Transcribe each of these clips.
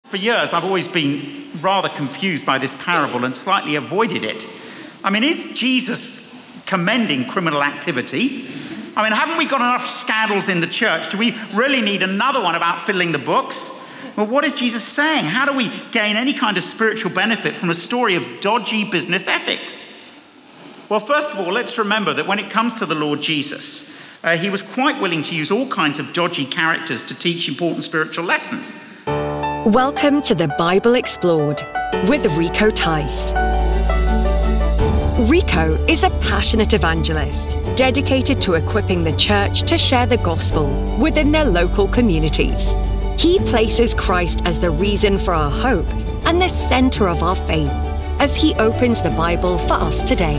For years, I've always been rather confused by this parable and slightly avoided it. I mean, is Jesus commending criminal activity? I mean, haven't we got enough scandals in the church? Do we really need another one about filling the books? Well, what is Jesus saying? How do we gain any kind of spiritual benefit from a story of dodgy business ethics? Well, first of all, let's remember that when it comes to the Lord Jesus, he was quite willing to use all kinds of dodgy characters to teach important spiritual lessons. Welcome to the Bible Explored with Rico Tice. Rico is a passionate evangelist dedicated to equipping the church to share the gospel within their local communities. He places Christ as the reason for our hope and the center of our faith as he opens the Bible for us today.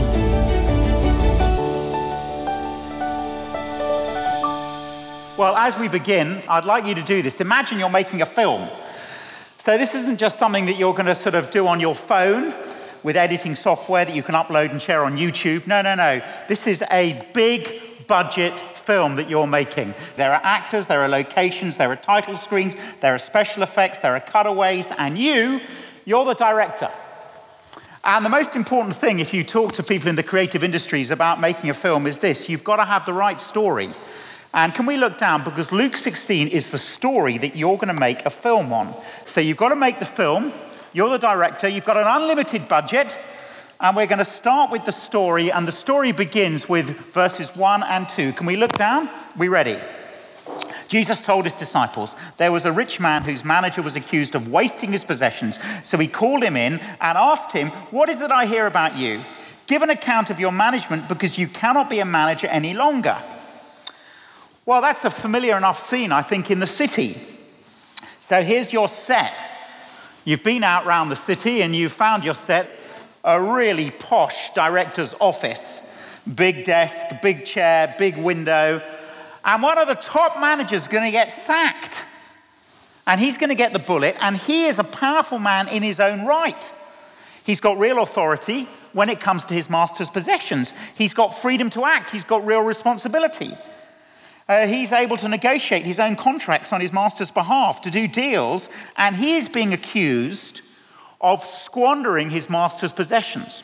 Well, as we begin, I'd like you to do this. Imagine you're making a film. So this isn't just something that you're going to sort of do on your phone with editing software that you can upload and share on YouTube. No. This is a big budget film that you're making. There are actors, there are locations, there are title screens, there are special effects, there are cutaways, and you're the director. And the most important thing if you talk to people in the creative industries about making a film is this: you've got to have the right story. And can we look down, because Luke 16 is the story that you're going to make a film on. So you've got to make the film, you're the director, you've got an unlimited budget, and we're going to start with the story, and the story begins with verses 1 and 2. Can we look down? We ready? Jesus told his disciples, there was a rich man whose manager was accused of wasting his possessions. So he called him in and asked him, what is it I hear about you? Give an account of your management, because you cannot be a manager any longer. Well, that's a familiar enough scene, I think, in the city. So here's your set. You've been out around the city and you've found your set a really posh director's office. Big desk, big chair, big window. And one of the top managers is going to get sacked. And he's going to get the bullet, and he is a powerful man in his own right. He's got real authority when it comes to his master's possessions. He's got freedom to act. He's got real responsibility. He's able to negotiate his own contracts on his master's behalf, to do deals, and he is being accused of squandering his master's possessions.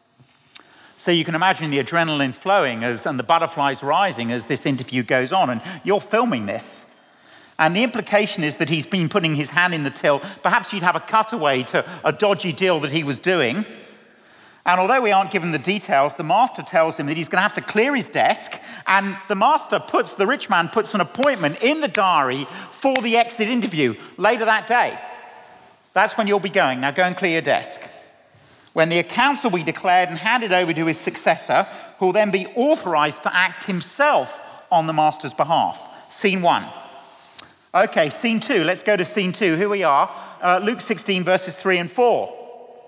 So you can imagine the adrenaline flowing and the butterflies rising as this interview goes on, and you're filming this. And the implication is that he's been putting his hand in the till. Perhaps you'd have a cutaway to a dodgy deal that he was doing. And although we aren't given the details, the master tells him that he's going to have to clear his desk, and the rich man puts an appointment in the diary for the exit interview later that day. That's when you'll be going. Now go and clear your desk. When the accounts will be declared and handed over to his successor, who will then be authorized to act himself on the master's behalf. Scene 1. Okay, scene 2. Let's go to scene 2. Here we are. Luke 16, verses 3 and 4.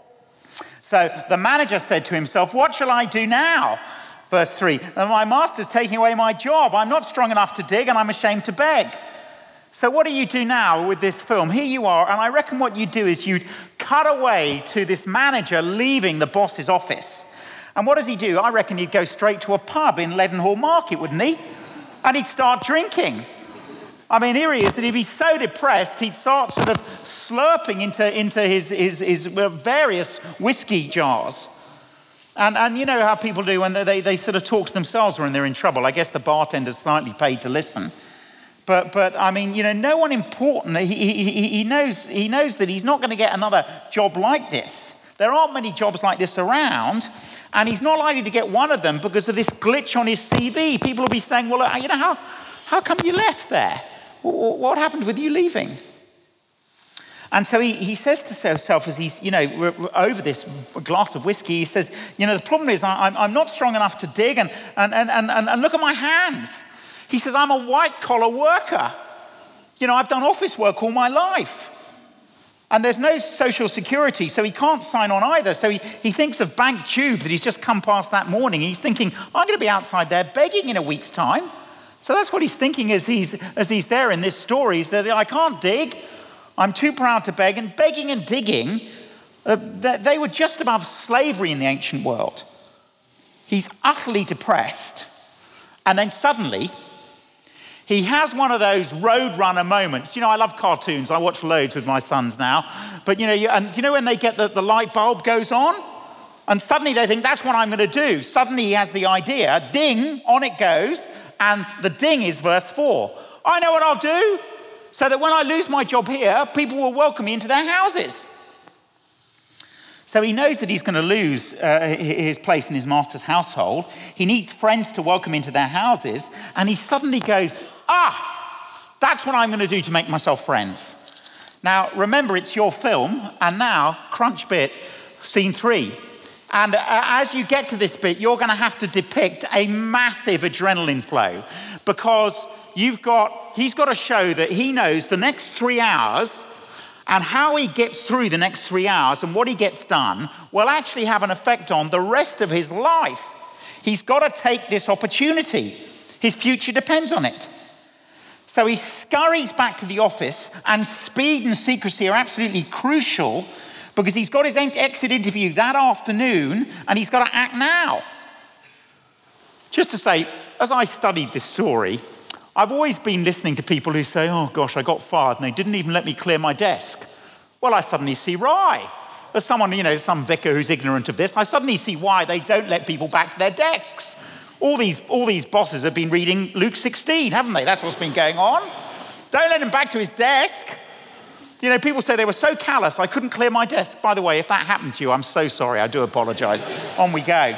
So the manager said to himself, what shall I do now? Verse 3, my master's taking away my job. I'm not strong enough to dig, and I'm ashamed to beg. So what do you do now with this film? Here you are, and I reckon what you do is you cut away to this manager leaving the boss's office. And what does he do? I reckon he'd go straight to a pub in Leadenhall Market, wouldn't he? And he'd start drinking. I mean, here he is, and he'd be so depressed, he'd start sort of slurping into his various whiskey jars. And you know how people do when they sort of talk to themselves when they're in trouble. I guess the bartender's slightly paid to listen. But I mean, you know, no one important, he knows that he's not going to get another job like this. There aren't many jobs like this around, and he's not likely to get one of them because of this glitch on his CV. People will be saying, well, you know, how come you left there? What happened with you leaving? And so he says to himself as he's, over this glass of whiskey, he says, the problem is I'm not strong enough to dig, and look at my hands. He says, I'm a white-collar worker. I've done office work all my life. And there's no social security, so he can't sign on either. So he thinks of Bank Tube that he's just come past that morning. He's thinking, I'm going to be outside there begging in a week's time. So that's what he's thinking as he's there in this story. He said, I can't dig. I'm too proud to beg. And begging and digging, they were just above slavery in the ancient world. He's utterly depressed. And then suddenly, He has one of those roadrunner moments. You know, I love cartoons. I watch loads with my sons now. But, you know when they get the light bulb goes on? And suddenly they think, that's what I'm going to do. Suddenly he has the idea. Ding, on it goes. And the ding is verse 4. I know what I'll do. So that when I lose my job here, people will welcome me into their houses. So he knows that he's going to lose his place in his master's household. He needs friends to welcome into their houses. And he suddenly goes, that's what I'm going to do to make myself friends. Now, remember, it's your film. And now, crunch bit, scene 3. And as you get to this bit, you're going to have to depict a massive adrenaline flow. Because he's got to show that he knows the next 3 hours and how he gets through the next 3 hours and what he gets done will actually have an effect on the rest of his life. He's got to take this opportunity. His future depends on it. So he scurries back to the office, and speed and secrecy are absolutely crucial because he's got his exit interview that afternoon and he's got to act now. Just to say, as I studied this story, I've always been listening to people who say, oh gosh, I got fired and they didn't even let me clear my desk. Well, I suddenly see why. There's someone, some vicar who's ignorant of this. I suddenly see why they don't let people back to their desks. All these bosses have been reading Luke 16, haven't they? That's what's been going on. Don't let him back to his desk. People say they were so callous, I couldn't clear my desk. By the way, if that happened to you, I'm so sorry. I do apologize. On we go.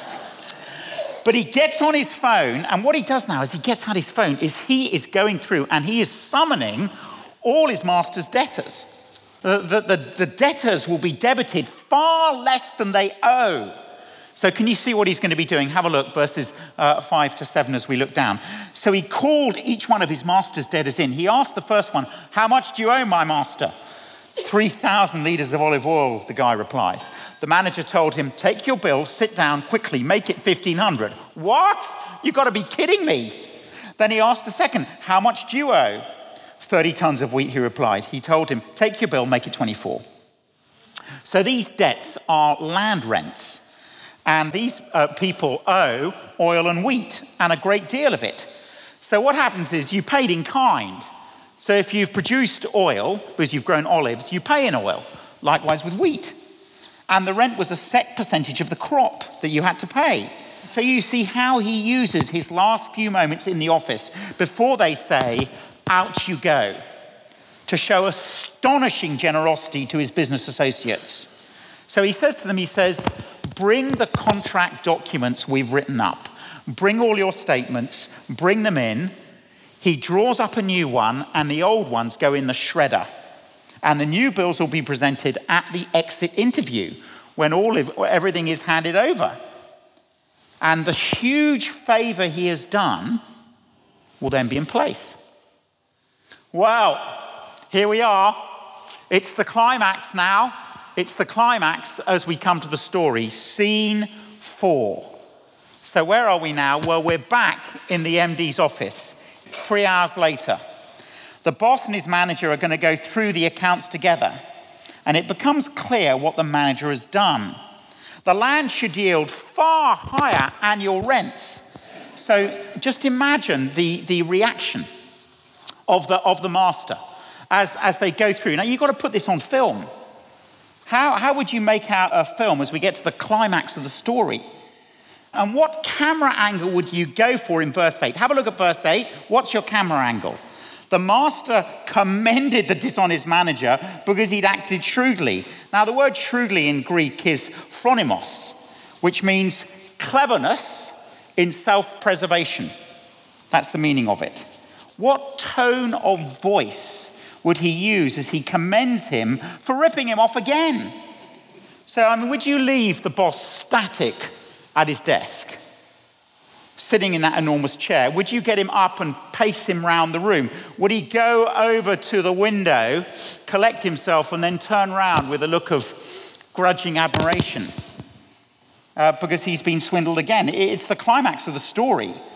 But he gets on his phone, and what he does now is he gets out his phone, he is going through and he is summoning all his master's debtors. The debtors will be debited far less than they owe. So can you see what he's going to be doing? Have a look, verses 5 to 7 as we look down. So he called each one of his master's debtors in. He asked the first one, how much do you owe my master? 3,000 litres of olive oil, the guy replies. The manager told him, take your bill, sit down quickly, make it 1,500. What? You've got to be kidding me. Then he asked the second, how much do you owe? 30 tons of wheat, he replied. He told him, take your bill, make it 24. So these debts are land rents. And these people owe oil and wheat, and a great deal of it. So what happens is you paid in kind. So if you've produced oil, because you've grown olives, you pay in oil. Likewise with wheat. And the rent was a set percentage of the crop that you had to pay. So you see how he uses his last few moments in the office before they say, out you go, to show astonishing generosity to his business associates. So he says to them, bring the contract documents we've written up. Bring all your statements, bring them in. He draws up a new one, and the old ones go in the shredder. And the new bills will be presented at the exit interview when everything is handed over. And the huge favor he has done will then be in place. Well, here we are. It's the climax now. It's the climax as we come to the story. Scene 4. So where are we now? Well, we're back in the MD's office 3 hours later. The boss and his manager are going to go through the accounts together, and it becomes clear what the manager has done. The land should yield far higher annual rents. So just imagine the reaction of the master as they go through. Now, you've got to put this on film. How would you make out a film as we get to the climax of the story? And what camera angle would you go for in verse 8? Have a look at verse 8. What's your camera angle? The master commended the dishonest manager because he'd acted shrewdly. Now, the word shrewdly in Greek is phronimos, which means cleverness in self-preservation. That's the meaning of it. What tone of voice would he use as he commends him for ripping him off again? So, would you leave the boss static at his desk, sitting in that enormous chair? Would you get him up and pace him round the room? Would he go over to the window, collect himself, and then turn round with a look of grudging admiration? Because he's been swindled again. It's the climax of the story.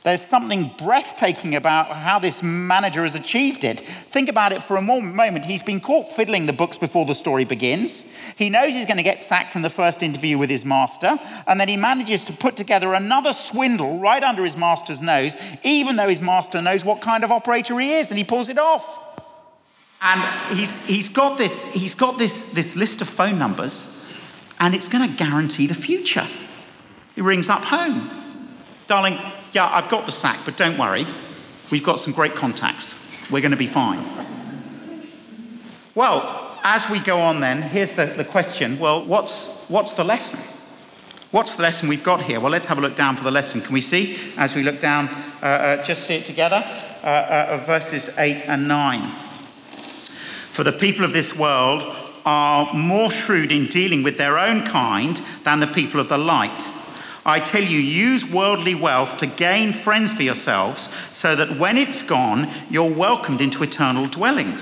There's something breathtaking about how this manager has achieved it. Think about it for a moment. He's been caught fiddling the books before the story begins. He knows he's going to get sacked from the first interview with his master, and then he manages to put together another swindle right under his master's nose, even though his master knows what kind of operator he is, and he pulls it off. And he's got this list of phone numbers, and it's going to guarantee the future. He rings up home. Darling, yeah, I've got the sack, but don't worry. We've got some great contacts. We're going to be fine. Well, as we go on then, here's the question. Well, what's the lesson? What's the lesson we've got here? Well, let's have a look down for the lesson. Can we see, as we look down, just see it together, verses 8 and 9. For the people of this world are more shrewd in dealing with their own kind than the people of the light. I tell you, use worldly wealth to gain friends for yourselves, so that when it's gone, you're welcomed into eternal dwellings.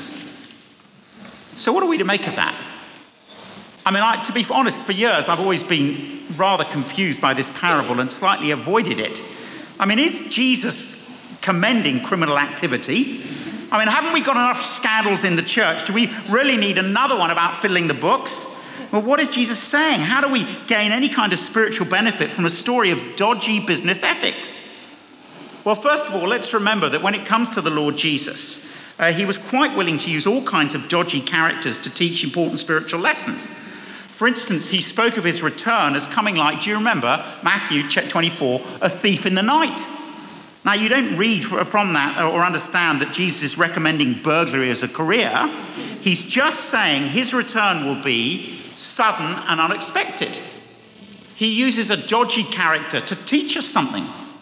So what are we to make of that? I mean, to be honest, for years, I've always been rather confused by this parable and slightly avoided it. I mean, is Jesus commending criminal activity? I mean, haven't we got enough scandals in the church? Do we really need another one about fiddling the books? Well, what is Jesus saying? How do we gain any kind of spiritual benefit from a story of dodgy business ethics? Well, first of all, let's remember that when it comes to the Lord Jesus, he was quite willing to use all kinds of dodgy characters to teach important spiritual lessons. For instance, he spoke of his return as coming like, do you remember, Matthew 24, a thief in the night? Now, you don't read from that or understand that Jesus is recommending burglary as a career. He's just saying his return will be sudden and unexpected. He uses a dodgy character to teach us something.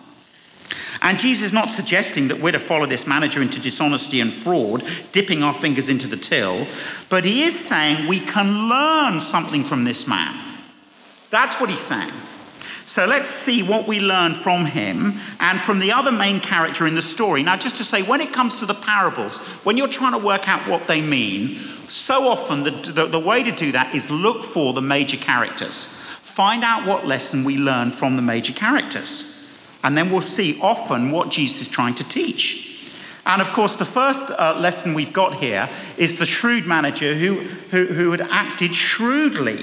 And Jesus is not suggesting that we're to follow this manager into dishonesty and fraud, dipping our fingers into the till, but he is saying we can learn something from this man. That's what he's saying. So let's see what we learn from him and from the other main character in the story. Now, just to say, when it comes to the parables, when you're trying to work out what they mean, so often the way to do that is look for the major characters. Find out what lesson we learn from the major characters. And then we'll see often what Jesus is trying to teach. And of course, the first lesson we've got here is the shrewd manager who had acted shrewdly.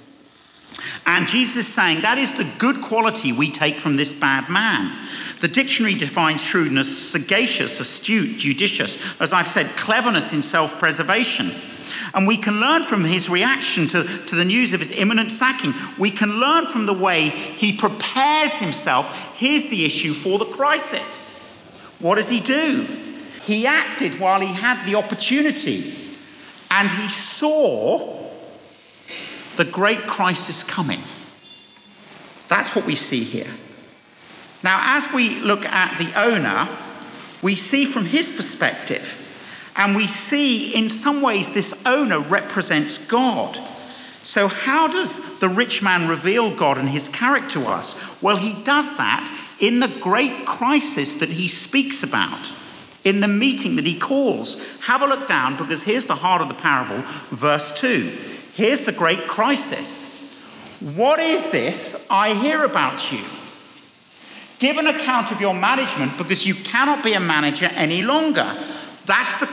And Jesus is saying that is the good quality we take from this bad man. The dictionary defines shrewdness: sagacious, astute, judicious, as I've said, cleverness in self-preservation. And we can learn from his reaction to the news of his imminent sacking. We can learn from the way he prepares himself. Here's the issue for the crisis. What does he do? He acted while he had the opportunity, and he saw the great crisis coming. That's what we see here. Now, as we look at the owner, we see from his perspective, and we see in some ways this owner represents God. So how does the rich man reveal God and his character to us? Well, he does that in the great crisis that he speaks about, in the meeting that he calls. Have a look down, because here's the heart of the parable, verse 2. Here's the great crisis. What is this I hear about you? Give an account of your management, because you cannot be a manager any longer. That's the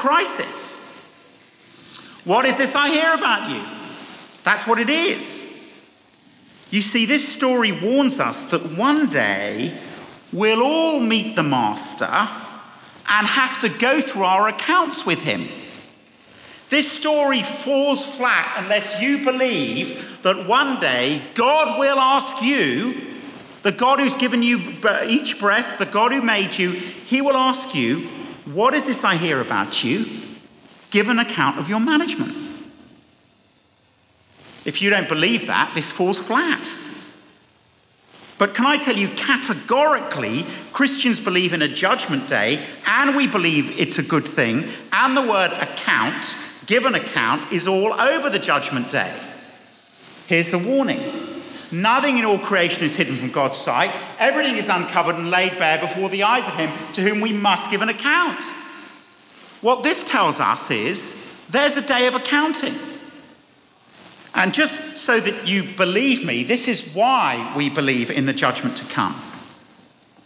crisis. What is this I hear about you? That's what it is. You see, this story warns us that one day we'll all meet the master and have to go through our accounts with him. This story falls flat unless you believe that one day God will ask you, the God who's given you each breath, the God who made you, he will ask you, what is this I hear about you? Give an account of your management. If you don't believe that, this falls flat. But can I tell you, categorically, Christians believe in a judgment day, and we believe it's a good thing, and the word account, give an account, is all over the judgment day. Here's the warning. Nothing in all creation is hidden from God's sight. Everything is uncovered and laid bare before the eyes of him to whom we must give an account. What this tells us is there's a day of accounting. And just so that you believe me, this is why we believe in the judgment to come.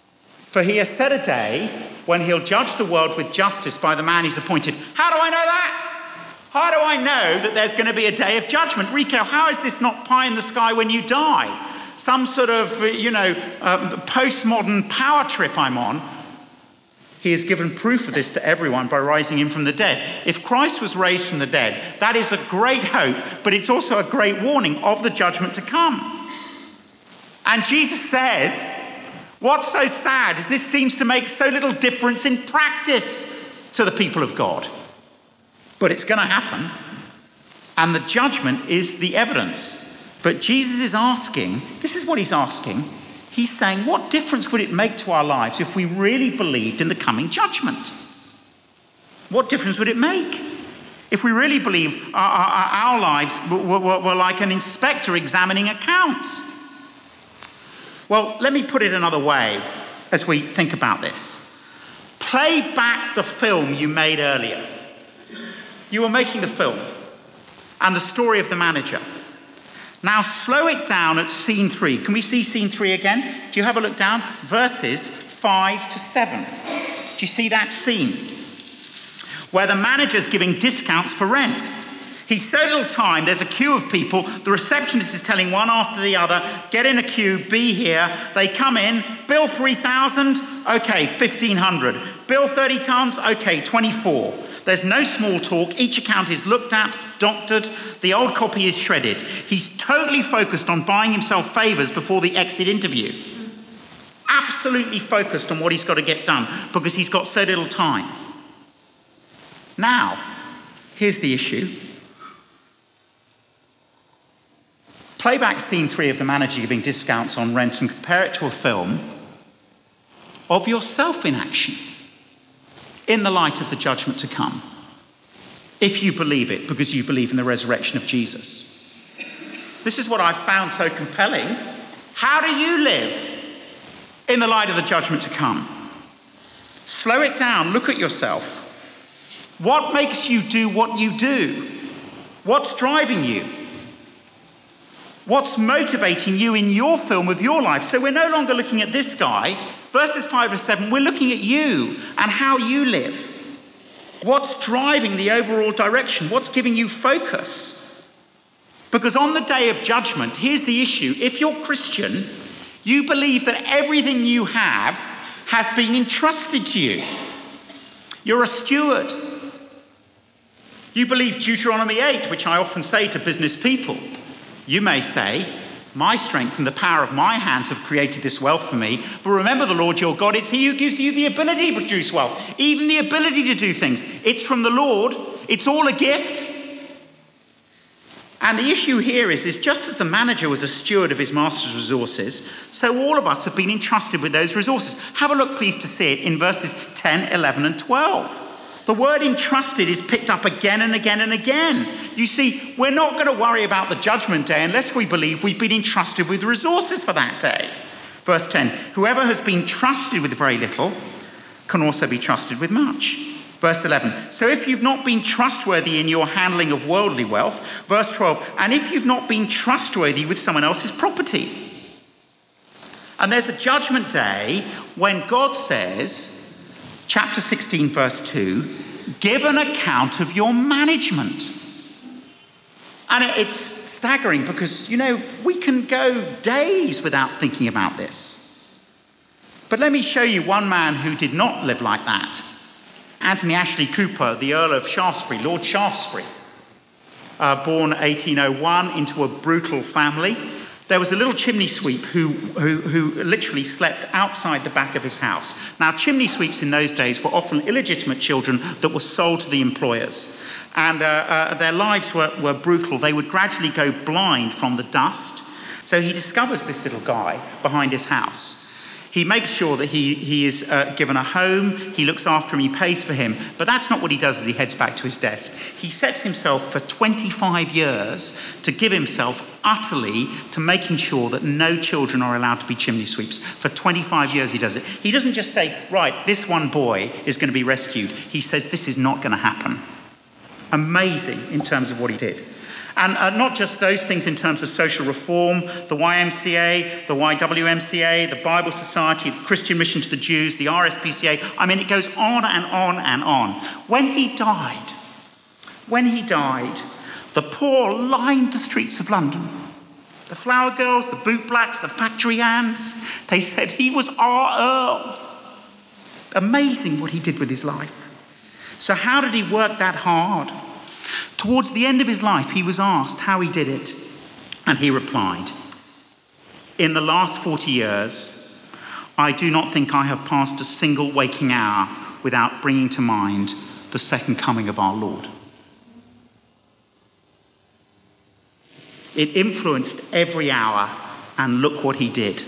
For he has set a day when he'll judge the world with justice by the man he's appointed. How do I know that? How do I know that there's going to be a day of judgment? Rico, how is this not pie in the sky when you die? Some sort of, postmodern power trip I'm on. He has given proof of this to everyone by rising him from the dead. If Christ was raised from the dead, that is a great hope, but it's also a great warning of the judgment to come. And Jesus says, what's so sad is this seems to make so little difference in practice to the people of God. But it's going to happen, and the judgment is the evidence. But Jesus is asking, this is what he's asking. He's saying, what difference would it make to our lives if we really believed in the coming judgment? What difference would it make? If we really believe our lives were like an inspector examining accounts? Well, let me put it another way as we think about this. Play back the film you made earlier. You were making the film and the story of the manager. Now slow it down at scene 3. Can we see scene 3 again? Do you have a look down? Verses 5 to 7. Do you see that scene? Where the manager's giving discounts for rent. He's so little time, there's a queue of people. The receptionist is telling one after the other, get in a queue, be here. They come in, bill 3,000, okay, 1,500. Bill 30 tons, okay, 24. There's no small talk. Each account is looked at, doctored. The old copy is shredded. He's totally focused on buying himself favours before the exit interview. Absolutely focused on what he's got to get done because he's got so little time. Now, here's the issue. Play back scene 3 of the manager giving discounts on rent and compare it to a film of yourself in action in the light of the judgment to come. If you believe it, because you believe in the resurrection of Jesus. This is what I've found so compelling. How do you live in the light of the judgment to come? Slow it down. Look at yourself. What makes you do what you do? What's driving you? What's motivating you in your film of your life? So we're no longer looking at this guy. Verses 5 to 7, we're looking at you and how you live. What's driving the overall direction? What's giving you focus? Because on the day of judgment, here's the issue. If you're Christian, you believe that everything you have has been entrusted to you. You're a steward. You believe Deuteronomy 8, which I often say to business people. You may say, my strength and the power of my hands have created this wealth for me. But remember the Lord your God, it's he who gives you the ability to produce wealth. Even the ability to do things. It's from the Lord. It's all a gift. And the issue here is just as the manager was a steward of his master's resources, so all of us have been entrusted with those resources. Have a look, please, to see it in verses 10, 11 and 12. The word entrusted is picked up again and again and again. You see, we're not going to worry about the judgment day unless we believe we've been entrusted with resources for that day. Verse 10, whoever has been trusted with very little can also be trusted with much. Verse 11, so if you've not been trustworthy in your handling of worldly wealth. Verse 12, and if you've not been trustworthy with someone else's property. And there's a judgment day when God says, chapter 16, verse 2, give an account of your management. And it's staggering because, we can go days without thinking about this. But let me show you one man who did not live like that. Anthony Ashley Cooper, the Earl of Shaftesbury, Lord Shaftesbury, born 1801 into a brutal family. There was a little chimney sweep who literally slept outside the back of his house. Now, chimney sweeps in those days were often illegitimate children that were sold to the employers. And their lives were brutal. They would gradually go blind from the dust. So he discovers this little guy behind his house. He makes sure that he is given a home, he looks after him, he pays for him. But that's not what he does as he heads back to his desk. He sets himself for 25 years to give himself utterly to making sure that no children are allowed to be chimney sweeps. For 25 years he does it. He doesn't just say, right, this one boy is going to be rescued. He says, this is not going to happen. Amazing in terms of what he did. And not just those things in terms of social reform, the YMCA, the YWMCA, the Bible Society, the Christian Mission to the Jews, the RSPCA. I mean, it goes on and on and on. When he died, the poor lined the streets of London. The flower girls, the bootblacks, the factory hands, they said he was our Earl. Amazing what he did with his life. So how did he work that hard? Towards the end of his life, he was asked how he did it. And he replied, "In the last 40 years, I do not think I have passed a single waking hour without bringing to mind the second coming of our Lord." It influenced every hour, and look what he did.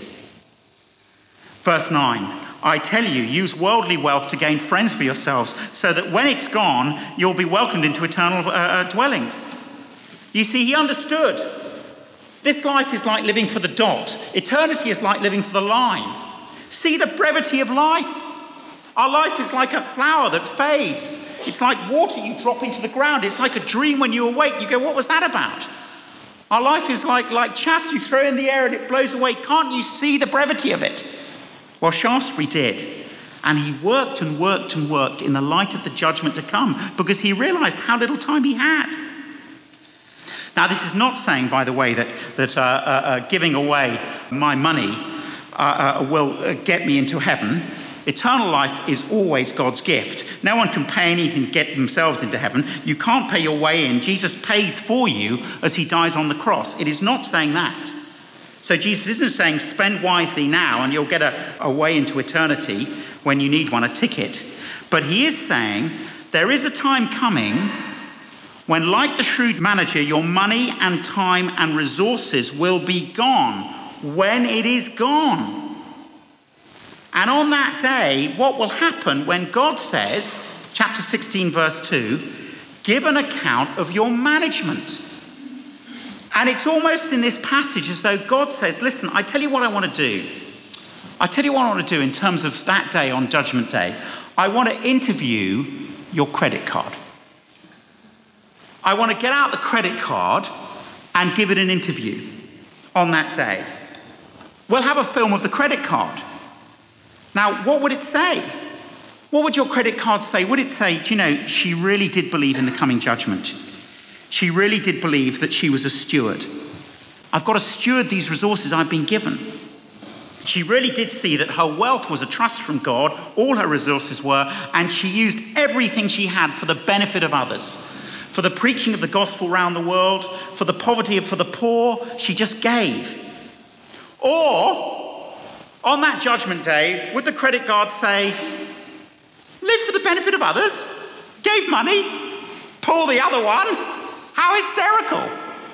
Verse 9, "I tell you, use worldly wealth to gain friends for yourselves, so that when it's gone, you'll be welcomed into eternal dwellings." You see, he understood. This life is like living for the dot. Eternity is like living for the line. See the brevity of life. Our life is like a flower that fades. It's like water you drop into the ground. It's like a dream when you awake. You go, what was that about? Our life is like chaff you throw in the air and it blows away. Can't you see the brevity of it? Well, Shaftesbury did. And he worked and worked and worked in the light of the judgment to come because he realized how little time he had. Now, this is not saying, by the way, that giving away my money will get me into heaven. Eternal life is always God's gift. No one can pay anything to get themselves into heaven. You can't pay your way in. Jesus pays for you as he dies on the cross. It is not saying that. So Jesus isn't saying spend wisely now and you'll get a way into eternity when you need one, a ticket. But he is saying there is a time coming when, like the shrewd manager, your money and time and resources will be gone when it is gone. And on that day, what will happen when God says, chapter 16, verse 2, give an account of your management. And it's almost in this passage as though God says, listen, I tell you what I want to do. I tell you what I want to do in terms of that day on Judgment Day. I want to interview your credit card. I want to get out the credit card and give it an interview on that day. We'll have a film of the credit card. Now, what would it say? What would your credit card say? Would it say, do you know, she really did believe in the coming judgment. She really did believe that she was a steward. I've got to steward these resources I've been given. She really did see that her wealth was a trust from God, all her resources were, and she used everything she had for the benefit of others, for the preaching of the gospel around the world, for the poverty, for the poor. She just gave. Or, on that judgment day, would the credit card say, live for the benefit of others, gave money, pull the other one? How hysterical.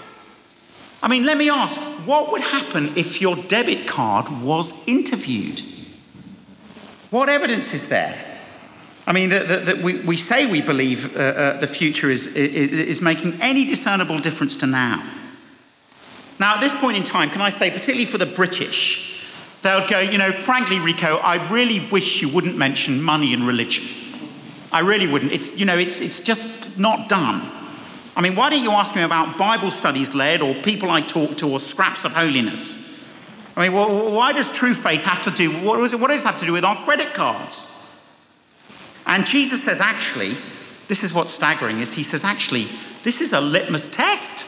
I mean, let me ask, what would happen if your debit card was interviewed? What evidence is there? I mean, that we say we believe the future is making any discernible difference to now. Now, at this point in time, can I say, particularly for the British, they'll go, you know, frankly, Rico, I really wish you wouldn't mention money and religion. I really wouldn't. It's just not done. I mean, why don't you ask me about Bible studies led or people I talk to or scraps of holiness? I mean, why does true faith have to do, what does it have to do with our credit cards? And Jesus says, actually, this is what's staggering, is he says, actually, this is a litmus test.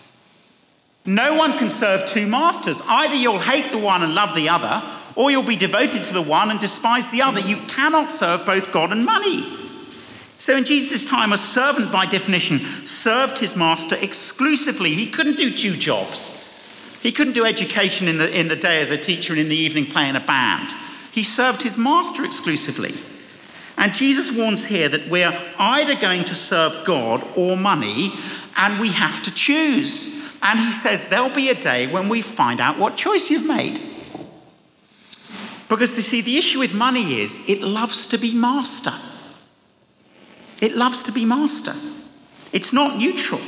No one can serve two masters. Either you'll hate the one and love the other, or you'll be devoted to the one and despise the other. You cannot serve both God and money. So in Jesus' time, a servant by definition served his master exclusively. He couldn't do two jobs. He couldn't do education in the day as a teacher and in the evening play in a band. He served his master exclusively. And Jesus warns here that we're either going to serve God or money, and we have to choose. And he says there'll be a day when we find out what choice you've made. Because you see, the issue with money is it loves to be master. It loves to be master. It's not neutral.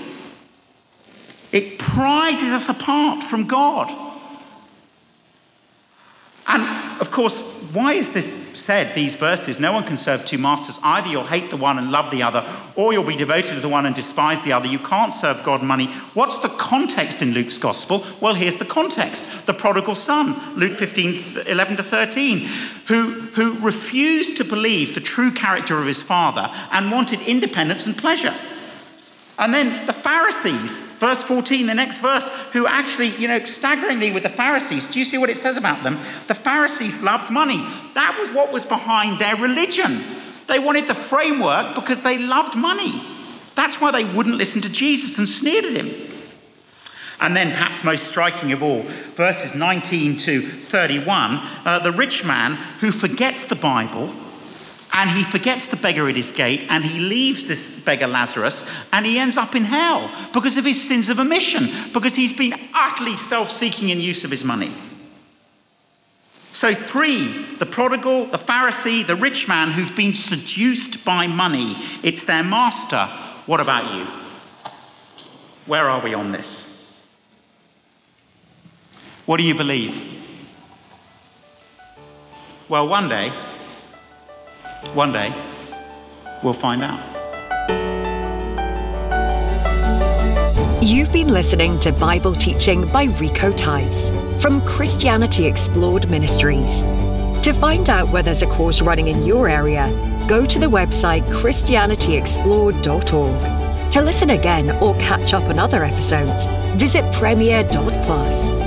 It prizes us apart from God. And of course, why is this said, these verses? No one can serve two masters. Either you'll hate the one and love the other, or you'll be devoted to the one and despise the other. You can't serve God and money. What's the context in Luke's gospel? Well, here's the context. The prodigal son, Luke 15, 11 to 13, who refused to believe the true character of his father and wanted independence and pleasure. And then the Pharisees, verse 14, the next verse, who actually, staggeringly with the Pharisees, do you see what it says about them? The Pharisees loved money. That was what was behind their religion. They wanted the framework because they loved money. That's why they wouldn't listen to Jesus and sneered at him. And then perhaps most striking of all, verses 19 to 31, the rich man who forgets the Bible, and he forgets the beggar at his gate, and he leaves this beggar Lazarus, and he ends up in hell because of his sins of omission, because he's been utterly self-seeking in use of his money. So 3, the prodigal, the Pharisee, the rich man who's been seduced by money. It's their master. What about you? Where are we on this? What do you believe? Well, one day, we'll find out. You've been listening to Bible Teaching by Rico Tice from Christianity Explored Ministries. To find out where there's a course running in your area, go to the website christianityexplored.org. To listen again or catch up on other episodes, visit premier.plus.